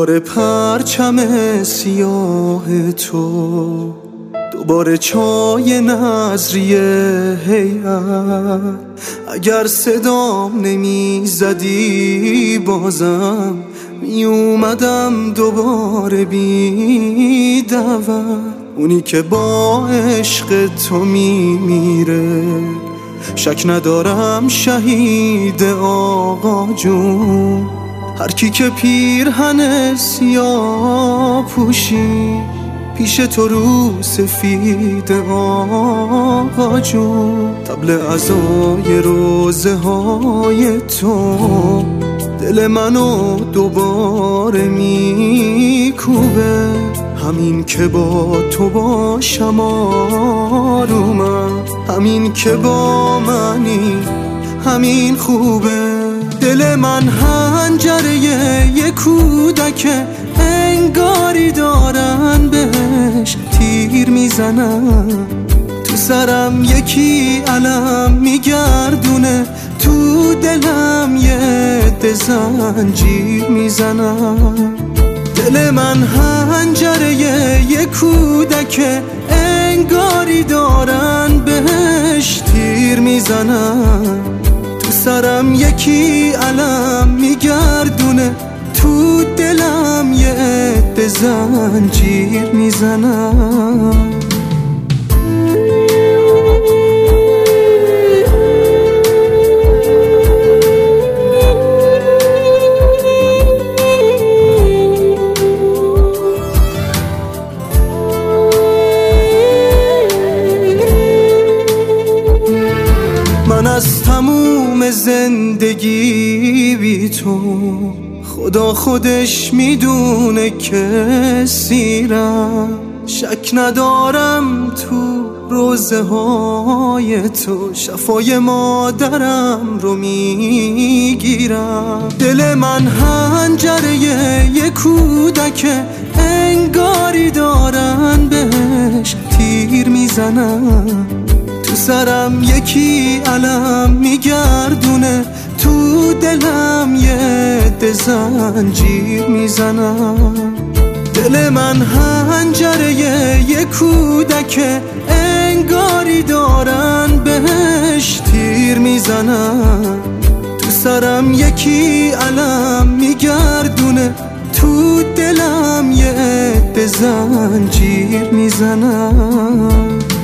دوباره پرچم سیاه تو، دوباره چای نظریه هیئت. اگر صدام نمی زدی بازم می اومدم دوباره بی دعوت. اونی که با عشق تو می میره شک ندارم شهید آقا جون. هر کی که پیرهن سیاه پوشی پیش تو رو سفید آقا جون. طبل عزای روزه های تو دل منو دوباره میکوبه. همین که با تو باشم آرومم، همین که با منی همین خوبه. دل من هنجره یه کودکه، انگاری دارن بهش تیر میزنن. تو سرم یکی علم میگردونه، تو دلم یه عده زنجیر میزنن. دل من هنجره یه کودکه، انگاری دارن بهش تیر میزنن. تو سرم یکی علم میگردونه، تو دلم یه عده زنجیر میزنن. من از تموم زندگی بی تو، خدا خودش میدونه که سیرم. شک ندارم تو روزه های تو شفای مادرم رو میگیرم. دل من هنجره یه کودکه، انگاری دارن بهش تیر میزنن. تو سرم یکی علم میگردونه، تو دلم یه عده زنجیر میزنم. دل من هنجره یه کودکه، انگاری دارن بهش تیر میزنن. تو سرم یکی علم میگردونه، تو دلم یه عده زنجیر میزنم.